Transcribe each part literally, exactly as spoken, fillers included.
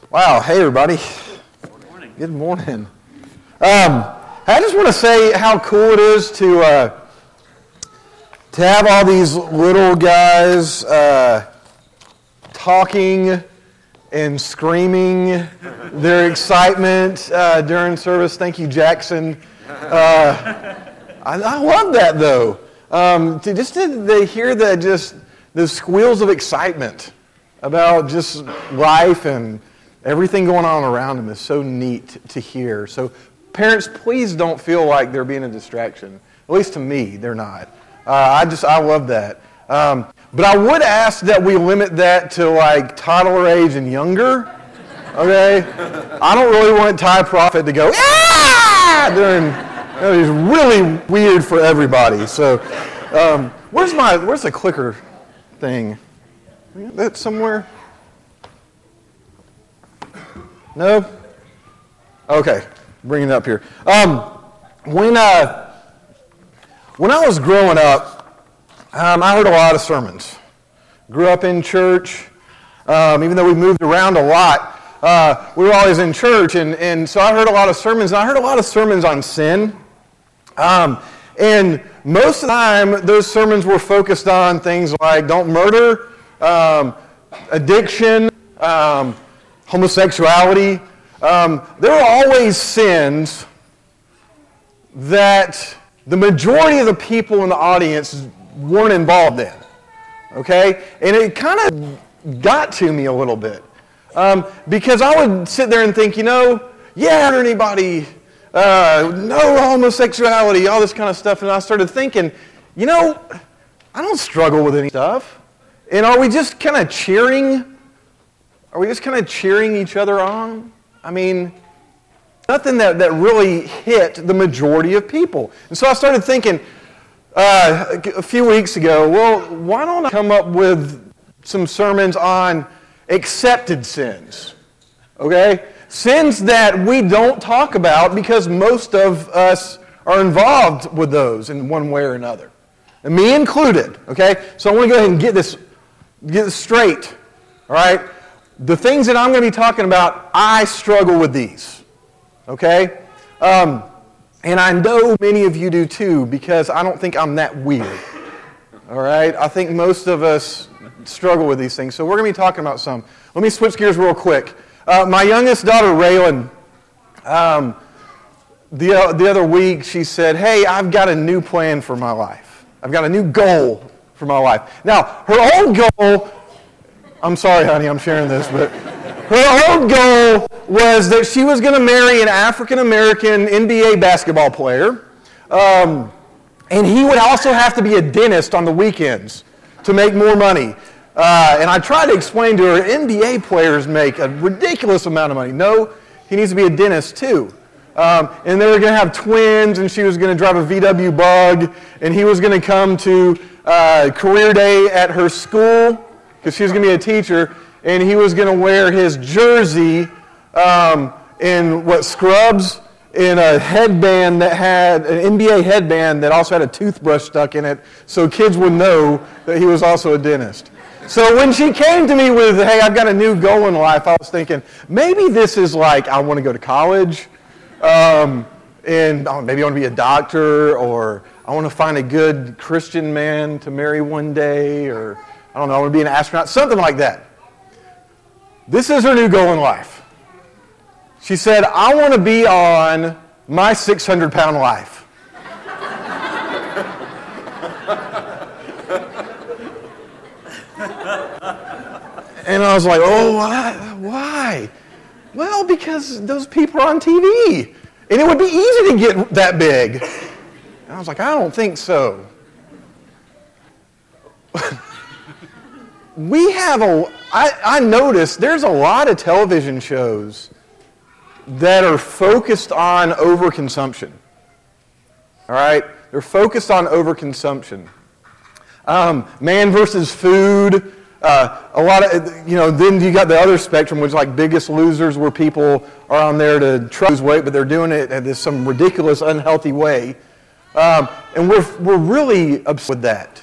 Wow, hey everybody. Good morning. Good morning. Um, I just want to say how cool it is to uh, to have all these little guys uh, talking and screaming their excitement uh, during service. Thank you, Jackson. Uh, I, I love that though. Um, to just to, to hear that, just the squeals of excitement about just life and everything going on around them is so neat to hear. So parents, please don't feel like they're being a distraction. At least to me, they're not. Uh, I just, I love that. Um, but I would ask that we limit that to like toddler age and younger, okay? I don't really want Ty Prophet to go, ah! During, you know, it's really weird for everybody. So um, where's my, where's the clicker thing? That's somewhere? No? Okay, bring it up here. Um, when uh, when I was growing up, um, I heard a lot of sermons. Grew up in church, um, even though we moved around a lot. Uh, we were always in church, and, and so I heard a lot of sermons. And I heard a lot of sermons on sin. Um, and most of the time, those sermons were focused on things like don't murder, um, addiction, um, homosexuality. Um, there are always sins that the majority of the people in the audience weren't involved in. Okay? And it kind of got to me a little bit. Um, because I would sit there and think, you know, yeah, anybody, uh, no homosexuality, all this kind of stuff. And I started thinking, you know, I don't struggle with any stuff. And are we just kind of cheering? Are we just kind of cheering each other on? I mean, nothing that, that really hit the majority of people. And so I started thinking uh, a few weeks ago, well, why don't I come up with some sermons on accepted sins? Okay? Sins that we don't talk about because most of us are involved with those in one way or another. And me included. Okay? So I want to go ahead and get this, get this straight. All right? The things that I'm going to be talking about, I struggle with these, okay? Um, and I know many of you do too, because I don't think I'm that weird, all right? I think most of us struggle with these things, so we're going to be talking about some. Let me switch gears real quick. Uh, my youngest daughter, Raylan, um, the, uh, the other week, she said, hey, I've got a new plan for my life. I've got a new goal for my life. Now, her old goal... I'm sorry, honey, I'm sharing this, but her old goal was that she was going to marry an African-American N B A basketball player, um, and he would also have to be a dentist on the weekends to make more money. Uh, and I tried to explain to her, N B A players make a ridiculous amount of money. No, he needs to be a dentist too. Um, and they were going to have twins, and she was going to drive a V W Bug, and he was going to come to uh, career day at her school, because she was going to be a teacher, and he was going to wear his jersey um, in, what, scrubs, in a headband that had, an N B A headband that also had a toothbrush stuck in it, so kids would know that he was also a dentist. So when she came to me with, hey, I've got a new goal in life, I was thinking, maybe this is like, I want to go to college, um, and oh, maybe I want to be a doctor, or I want to find a good Christian man to marry one day, or I don't know, I want to be an astronaut, something like that. This is her new goal in life. She said, I want to be on my six hundred pound life. And I was like, oh, why? why? Well, because those people are on T V. And it would be easy to get that big. And I was like, I don't think so. We have a, I, I noticed there's a lot of television shows that are focused on overconsumption. All right? They're focused on overconsumption. Um, man versus food. Uh, a lot of, you know, then you got the other spectrum, which is like Biggest Losers, where people are on there to try to lose weight, but they're doing it in this some ridiculous, unhealthy way. Um, and we're we're really upset with that.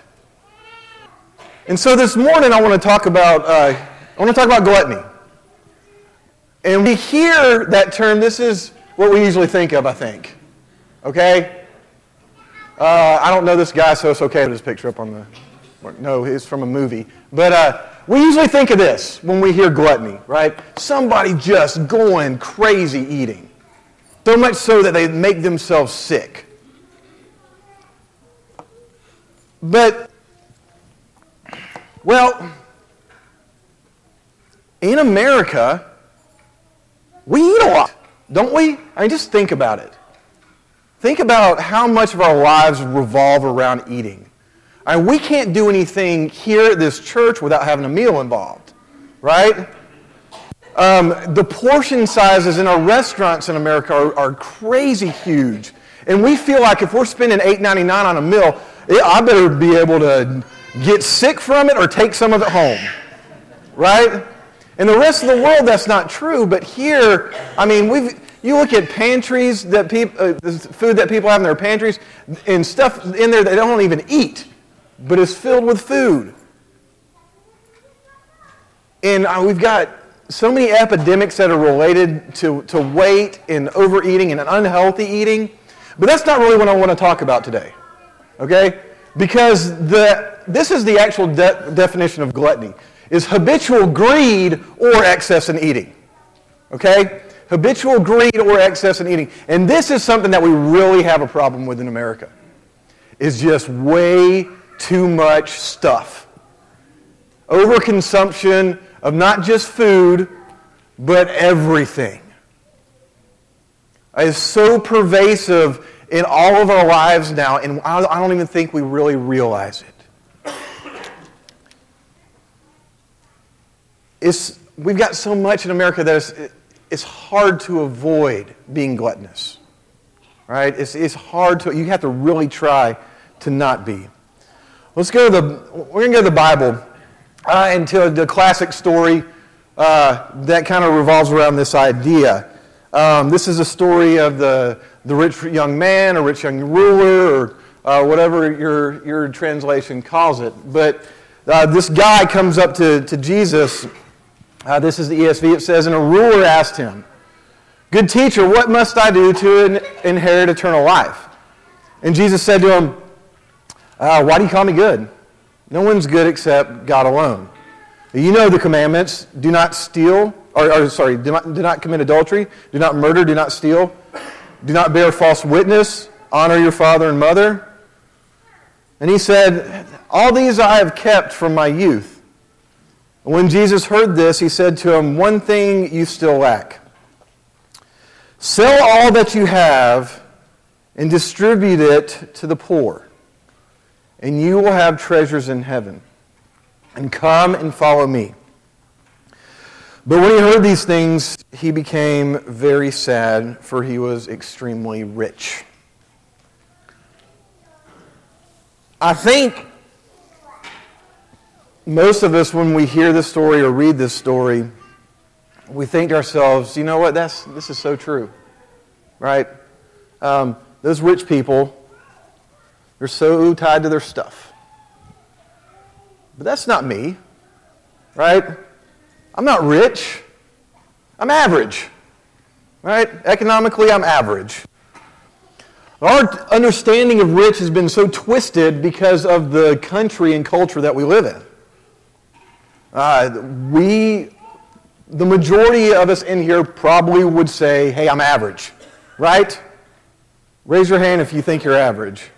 And so this morning I want to talk about uh, I want to talk about gluttony. And we hear that term, this is what we usually think of, I think. Okay? Uh, I don't know this guy, so it's okay to just picture up on the... No, it's from a movie. But uh, we usually think of this when we hear gluttony, right? Somebody just going crazy eating. So much so that they make themselves sick. But, well, in America, we eat a lot, don't we? I mean, just think about it. Think about how much of our lives revolve around eating. I mean, we can't do anything here at this church without having a meal involved, right? Um, the portion sizes in our restaurants in America are, are crazy huge. And we feel like if we're spending eight ninety-nine on a meal, it, I better be able to get sick from it or take some of it home, right? In the rest of the world, that's not true. But here, I mean, we've... You look at pantries that people, uh, food that people have in their pantries, and stuff in there that they don't even eat, but is filled with food. And uh, we've got so many epidemics that are related to, to weight and overeating and unhealthy eating, but that's not really what I want to talk about today, okay? Because the this is the actual de- definition of gluttony, is habitual greed or excess in eating, okay? Habitual greed or excess in eating. And this is something that we really have a problem with in America. It's just way too much stuff. Overconsumption of not just food, but everything. It's so pervasive in all of our lives now, and I don't even think we really realize it. It's, we've got so much in America that it's, it's hard to avoid being gluttonous, right? It's, it's hard to, you have to really try to not be. Let's go to the, we're going to go to the Bible uh, and to the classic story uh, that kind of revolves around this idea. Um, this is a story of the, the rich young man, or rich young ruler, or uh, whatever your, your translation calls it. But uh, this guy comes up to, to Jesus. Uh, this is the E S V. It says, and a ruler asked him, "Good teacher, what must I do to in- inherit eternal life?" And Jesus said to him, uh, why do you call me good? No one's good except God alone. You know the commandments. Do not steal, or, or sorry, do not, do not commit adultery. Do not murder. Do not steal. Do not bear false witness. Honor your father and mother. And he said, all these I have kept from my youth. When Jesus heard this, he said to him, one thing you still lack. Sell all that you have and distribute it to the poor, and you will have treasures in heaven. And come and follow me. But when he heard these things, he became very sad, for he was extremely rich. I think most of us, when we hear this story or read this story, we think to ourselves, you know what, that's this is so true, right? Um, those rich people, they're so tied to their stuff. But that's not me, right? I'm not rich. I'm average, right? Economically, I'm average. Our understanding of rich has been so twisted because of the country and culture that we live in. Uh, we, the majority of us in here probably would say, hey, I'm average, right? Raise your hand if you think you're average.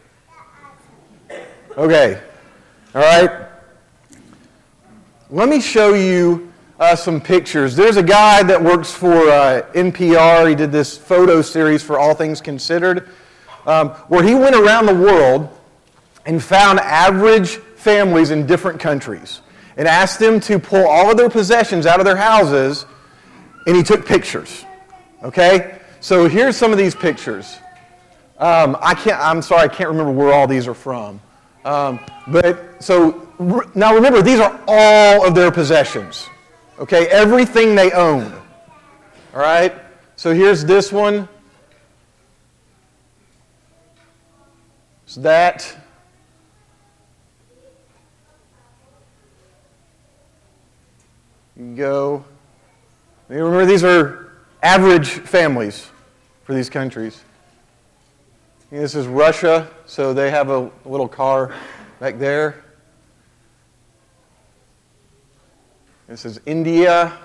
Okay, all right. Let me show you uh, some pictures. There's a guy that works for uh, N P R. He did this photo series for All Things Considered, um, where he went around the world and found average families in different countries and asked them to pull all of their possessions out of their houses, and he took pictures. Okay? So here's some of these pictures. Um, I can't. I'm sorry, I can't remember where all these are from. Um, but so now remember, these are all of their possessions. Okay, everything they own. All right. So here's this one. So that. You go. You remember, these are average families for these countries. This is Russia, so they have a little car back there. This is India. I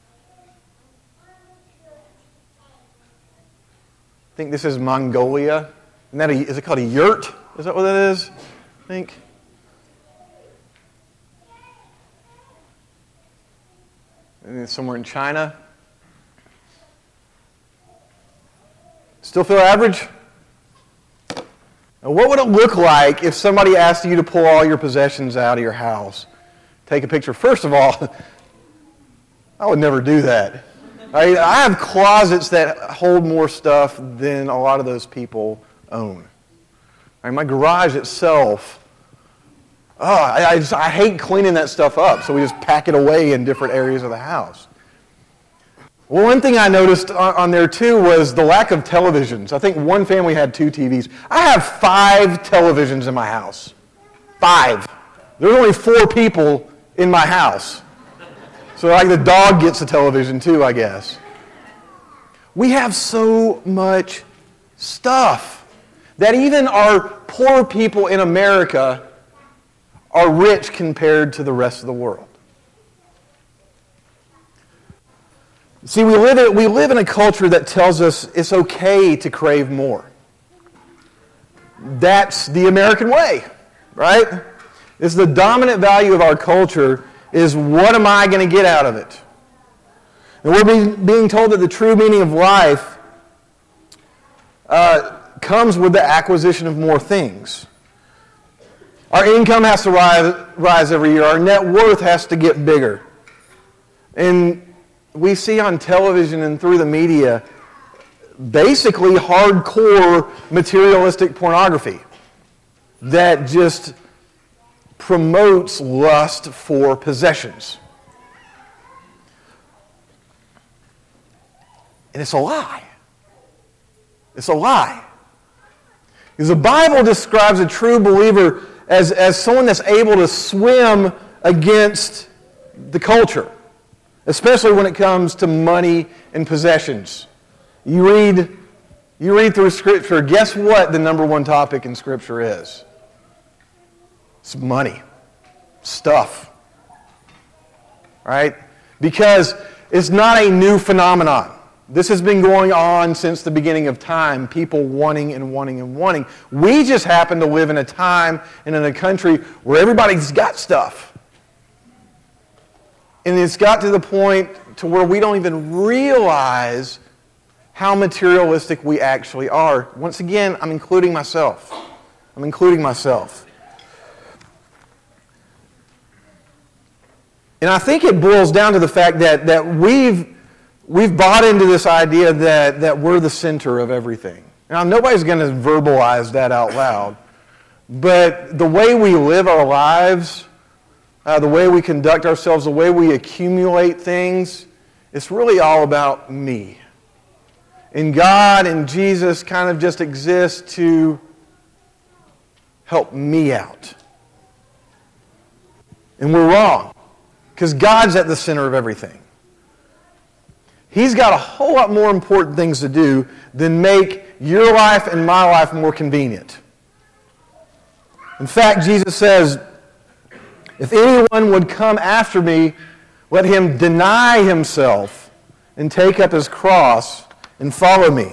think this is Mongolia. Isn't that a, is it called a yurt? Is that what that is? I think. And it's somewhere in China. Still feel average? Now, what would it look like if somebody asked you to pull all your possessions out of your house? Take a picture. First of all, I would never do that. I, I have closets that hold more stuff than a lot of those people own. I mean, my garage itself, oh, I, I, just, I hate cleaning that stuff up, so we just pack it away in different areas of the house. Well, one thing I noticed on, on there too was the lack of televisions. I think one family had two T Vs. I have five televisions in my house. Five. There's only four people in my house. So like the dog gets a television too, I guess. We have so much stuff that even our poor people in America are rich compared to the rest of the world. See, we live in, we live in a culture that tells us it's okay to crave more. That's the American way, right? It's the dominant value of our culture is what am I going to get out of it? And we're being, being told that the true meaning of life uh, comes with the acquisition of more things. Our income has to rise, rise every year. Our net worth has to get bigger. And we see on television and through the media basically hardcore materialistic pornography that just promotes lust for possessions. And it's a lie. It's a lie. Because the Bible describes a true believer as, as someone that's able to swim against the culture, especially when it comes to money and possessions. You read, you read through Scripture, guess what the number one topic in Scripture is? It's money, stuff, right? Because it's not a new phenomenon. This has been going on since the beginning of time, people wanting and wanting and wanting. We just happen to live in a time and in a country where everybody's got stuff. And it's got to the point to where we don't even realize how materialistic we actually are. Once again, I'm including myself. I'm including myself. And I think it boils down to the fact that, that we've we've bought into this idea that, that we're the center of everything. Now, nobody's going to verbalize that out loud. But the way we live our lives, uh, the way we conduct ourselves, the way we accumulate things, it's really all about me. And God and Jesus kind of just exist to help me out. And we're wrong. Because God's at the center of everything. He's got a whole lot more important things to do than make your life and my life more convenient. In fact, Jesus says, if anyone would come after me, let him deny himself and take up his cross and follow me.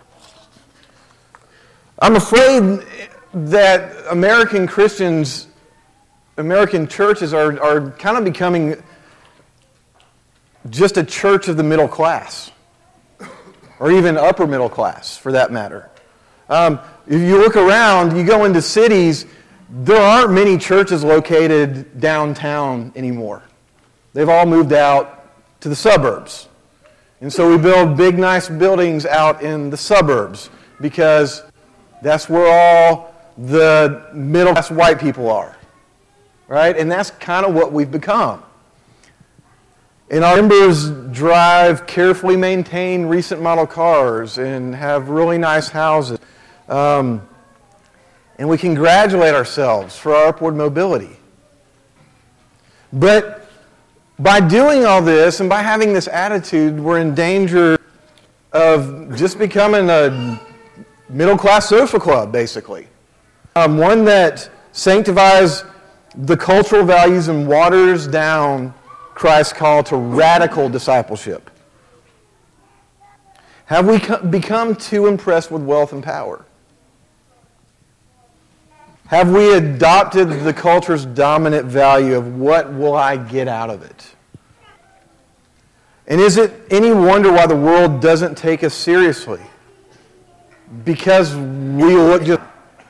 I'm afraid that American Christians, American churches are, are kind of becoming just a church of the middle class, or even upper middle class, for that matter. Um, if you look around, you go into cities, there aren't many churches located downtown anymore. They've all moved out to the suburbs. And so we build big, nice buildings out in the suburbs because that's where all the middle-class white people are, right? And that's kind of what we've become. And our members drive carefully maintained recent model cars and have really nice houses. Um, and we congratulate ourselves for our upward mobility. But by doing all this and by having this attitude, we're in danger of just becoming a middle-class social club, basically. Um, one that sanctifies the cultural values and waters down Christ's call to radical discipleship. Have we become too impressed with wealth and power? Have we adopted the culture's dominant value of what will I get out of it? And is it any wonder why the world doesn't take us seriously? Because we look just...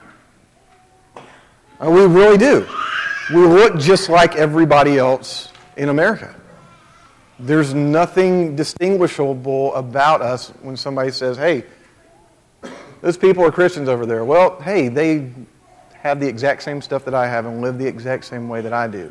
We really do. We look just like everybody else in America. There's nothing distinguishable about us when somebody says, hey, those people are Christians over there. Well, hey, they have the exact same stuff that I have and live the exact same way that I do.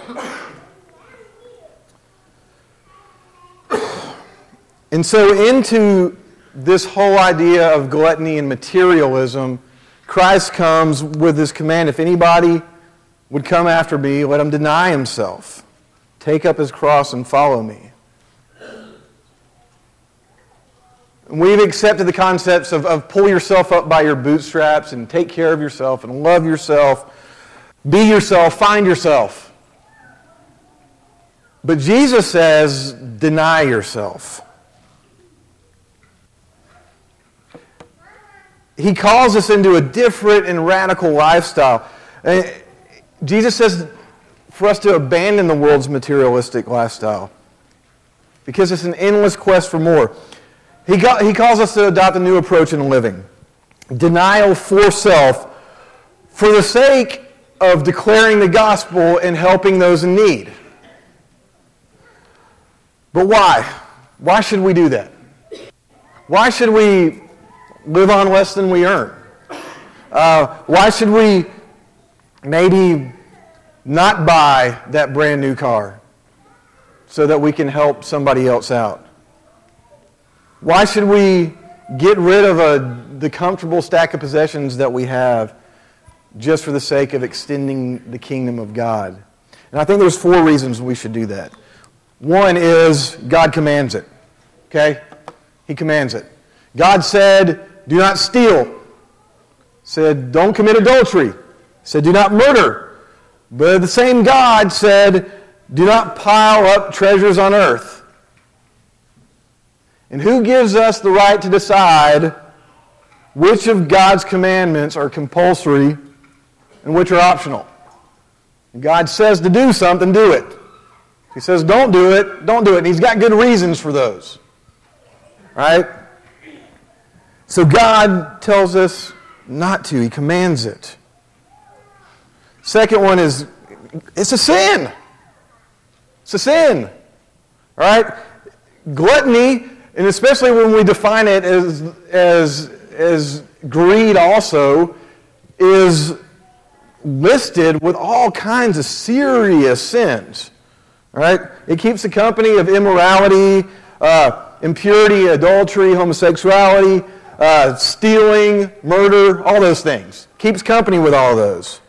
And so into this whole idea of gluttony and materialism, Christ comes with this command, if anybody would come after me, let him deny himself, take up his cross and follow me. We've accepted the concepts of, of pull yourself up by your bootstraps and take care of yourself and love yourself, be yourself, find yourself. But Jesus says, deny yourself. He calls us into a different and radical lifestyle. Jesus says for us to abandon the world's materialistic lifestyle because it's an endless quest for more. He, got, he calls us to adopt a new approach in living. Denial for self for the sake of declaring the gospel and helping those in need. But why? Why should we do that? Why should we live on less than we earn? Uh, why should we maybe not buy that brand new car so that we can help somebody else out? Why should we get rid of a, the comfortable stack of possessions that we have just for the sake of extending the kingdom of God? And I think there's four reasons we should do that. One is God commands it. Okay? He commands it. God said, do not steal. Said, don't commit adultery. Said, do not murder. But the same God said, do not pile up treasures on earth. And who gives us the right to decide which of God's commandments are compulsory and which are optional? If God says to do something, do it. If He says don't do it, don't do it. And He's got good reasons for those. Right? So God tells us not to. He commands it. Second one is, it's a sin. It's a sin. All right? Gluttony, and especially when we define it as, as, as greed also, is listed with all kinds of serious sins. All right? It keeps the company of immorality, uh, impurity, adultery, homosexuality, Uh, stealing, murder, all those things. Keeps company with all those.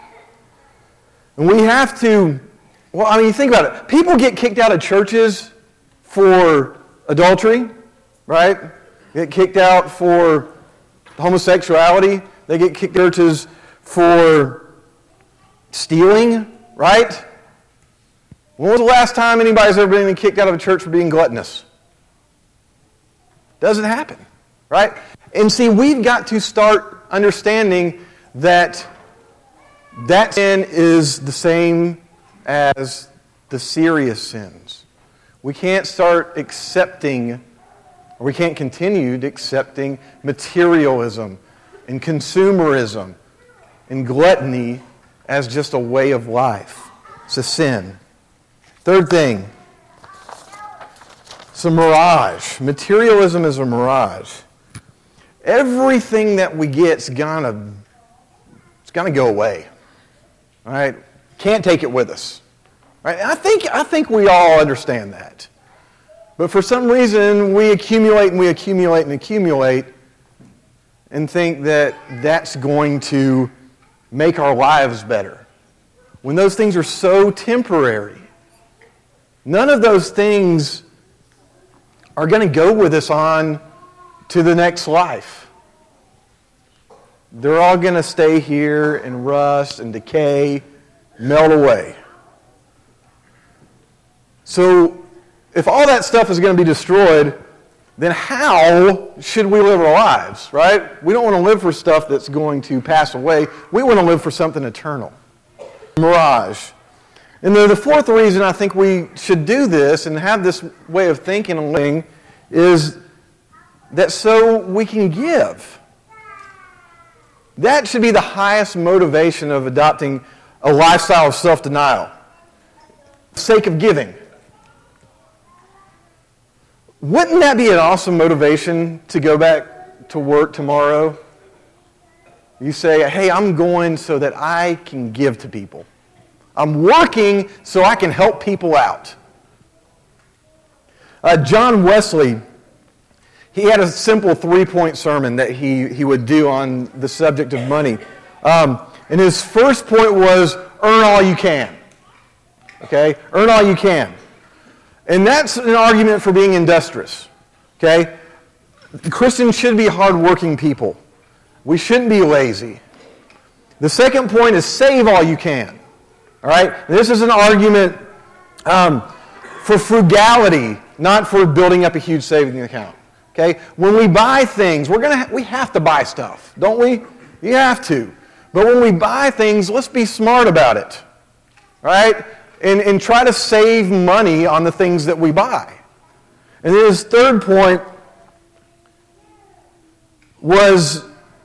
And we have to, well, I mean, think about it. People get kicked out of churches for adultery, right? Get kicked out for homosexuality. They get kicked out of churches for stealing, right? When was the last time anybody's ever been kicked out of a church for being gluttonous? Doesn't happen. Right? And see, we've got to start understanding that that sin is the same as the serious sins. We can't start accepting, or we can't continue accepting materialism and consumerism and gluttony as just a way of life. It's a sin. Third thing, it's a mirage. Materialism is a mirage. Everything that we get's gonna, it's gonna go away. All right? Can't take it with us. All right? I think, I think we all understand that. But for some reason, we accumulate and we accumulate and accumulate and think that that's going to make our lives better. When those things are so temporary. none of those things are going to go with us on to the next life. They're all going to stay here and rust and decay, melt away. So if all that stuff is going to be destroyed, then how should we live our lives, right? We don't want to live for stuff that's going to pass away. We want to live for something eternal. Mirage. And the, the fourth reason I think we should do this and have this way of thinking and living is that so we can give. That should be the highest motivation of adopting a lifestyle of self-denial. For the sake of giving. Wouldn't that be an awesome motivation to go back to work tomorrow? You say, hey, I'm going so that I can give to people. I'm working so I can help people out. Uh, John Wesley, he had a simple three-point sermon that he, he would do on the subject of money. Um, and his first point was, earn all you can. Okay? Earn all you can. And that's an argument for being industrious. Okay? Christians should be hardworking people. We shouldn't be lazy. The second point is save all you can. All right? This is an argument um, for frugality, not for building up a huge savings account. Okay? When we buy things, we're gonna ha- we have to buy stuff, don't we? You have to. But when we buy things, let's be smart about it. All right? And, and try to save money on the things that we buy. And then his third point was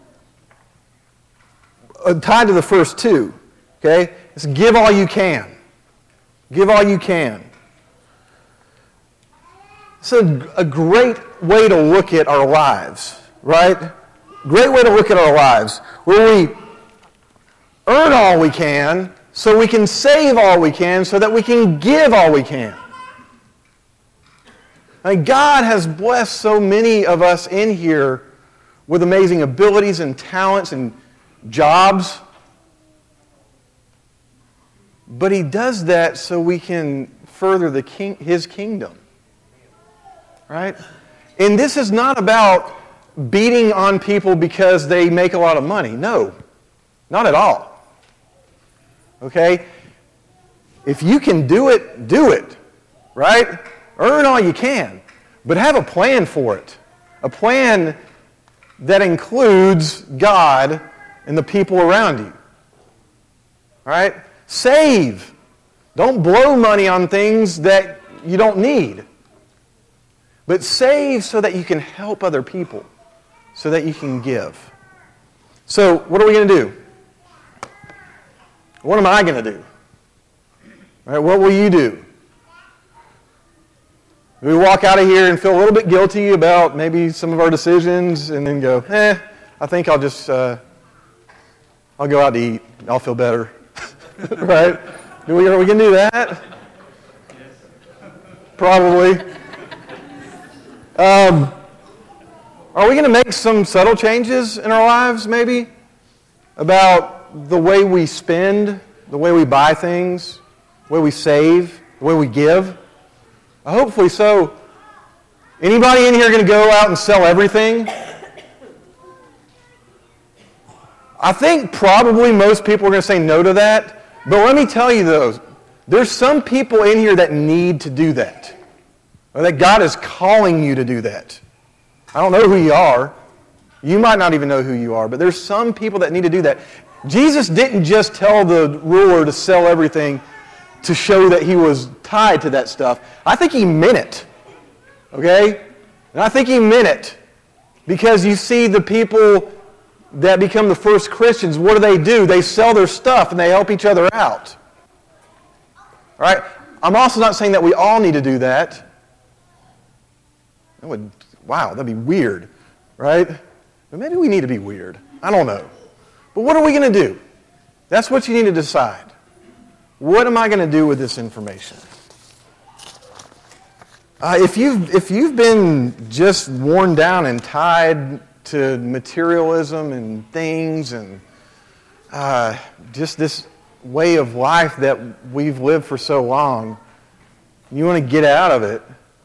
tied to the first two. Okay? It's give all you can. Give all you can. It's a, a great way to look at our lives, right? Great way to look at our lives. Where we earn all we can, so we can save all we can, so that we can give all we can. And God has blessed so many of us in here with amazing abilities and talents and jobs. But He does that so we can further the king, His kingdom. Right? And this is not about beating on people because they make a lot of money. No, not at all. Okay? If you can do it, do it. Right? Earn all you can. But have a plan for it. A plan that includes God and the people around you. All right? Save. Don't blow money on things that you don't need. But save so that you can help other people. So that you can give. So, what are we going to do? What am I going to do? All right, what will you do? We walk out of here and feel a little bit guilty about maybe some of our decisions and then go, eh, I think I'll just, uh, I'll go out to eat. I'll feel better. Right? Do we, are we going to do that? Probably. Um, are we going to make some subtle changes in our lives, maybe? About the way we spend, the way we buy things, the way we save, the way we give? Hopefully so. Anybody in here going to go out and sell everything? I think probably most people are going to say no to that. But let me tell you though, there's some people in here that need to do that. Or that God is calling you to do that. I don't know who you are. You might not even know who you are. But there's some people that need to do that. Jesus didn't just tell the ruler to sell everything to show that he was tied to that stuff. I think he meant it. Okay? And I think he meant it. Because you see the people that become the first Christians, what do they do? They sell their stuff and they help each other out. All right? I'm also not saying that we all need to do that. That would, wow, that'd be weird. Right? But maybe we need to be weird. I don't know. But what are we going to do? That's what you need to decide. What am I going to do with this information? Uh, if you've if you've been just worn down and tied to materialism and things and uh, just this way of life that we've lived for so long, and you want to get out of it,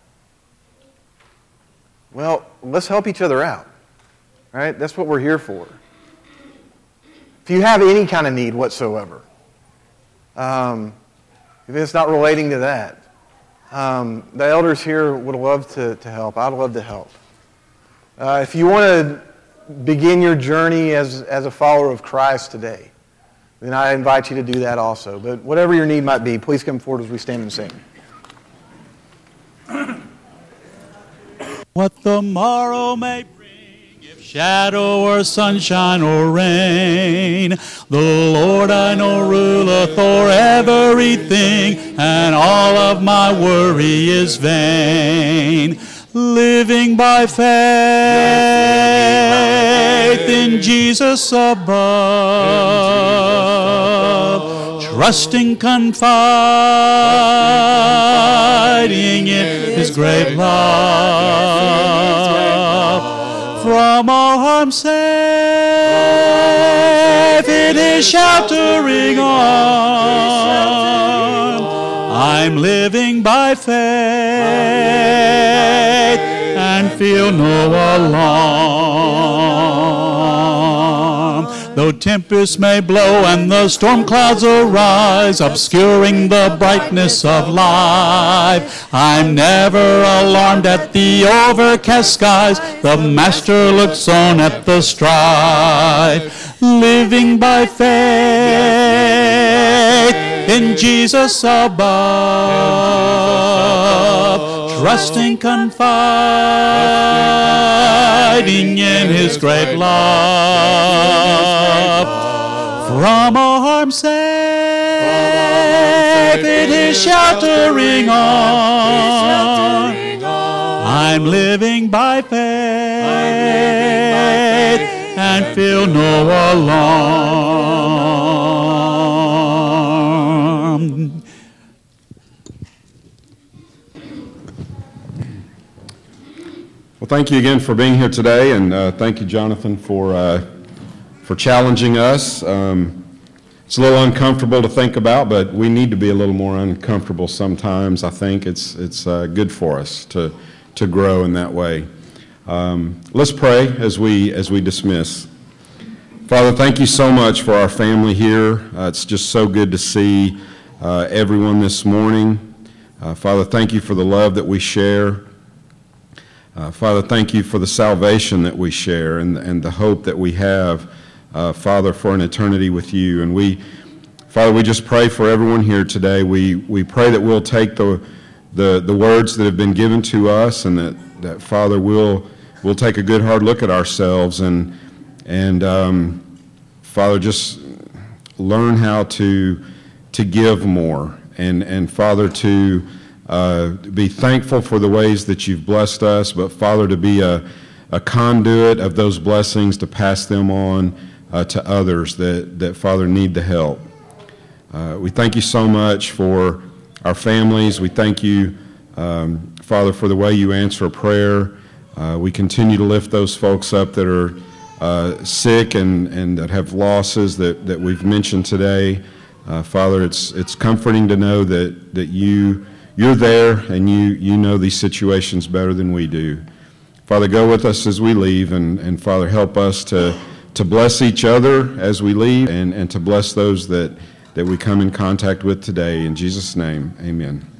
well, let's help each other out. Right? That's what we're here for. If you have any kind of need whatsoever, um, if it's not relating to that, um, the elders here would love to, to help. I'd love to help. Uh, if you want to begin your journey as, as a follower of Christ today, then I invite you to do that also. But whatever your need might be, please come forward as we stand and sing. What the morrow may bring, if shadow or sunshine or rain, the Lord I know ruleth o'er everything, and all of my worry is vain. Living by faith in Jesus above, trusting, confiding in His great love. From all harm safe in His sheltering arm, I'm living by faith and feel no alarm. Though tempests may blow and the storm clouds arise, obscuring the brightness of life, I'm never alarmed at the overcast skies. The Master looks on at the strife. Living by faith in Jesus above, trusting, confiding in His great love. From all harm safe in His sheltering arm, I'm living by faith and feel no alarm. Well, thank you again for being here today, and uh, thank you, Jonathan, for uh, for challenging us. Um, it's a little uncomfortable to think about, but we need to be a little more uncomfortable sometimes. I think it's it's uh, good for us to to grow in that way. Um, let's pray as we as we dismiss. Father, thank you so much for our family here. Uh, it's just so good to see uh, everyone this morning. Uh, Father, thank you for the love that we share. Uh, Father, thank you for the salvation that we share and, and the hope that we have, uh, Father, for an eternity with you. And we, Father, we just pray for everyone here today. We we pray that we'll take the the, the words that have been given to us, and that, that Father, we'll we'll take a good hard look at ourselves and and um, Father, just learn how to to give more, and and Father, to Uh, be thankful for the ways that you've blessed us, but Father, to be a, a conduit of those blessings, to pass them on uh, to others that, that, Father, need the help. Uh, we thank you so much for our families. We thank you, um, Father, for the way you answer prayer. Uh, we continue to lift those folks up that are uh, sick and, and that have losses that, that we've mentioned today. Uh, Father, it's it's comforting to know that, that you You're there, and you, you know these situations better than we do. Father, go with us as we leave, and, and Father, help us to, to bless each other as we leave, and, and to bless those that, that we come in contact with today. In Jesus' name, amen.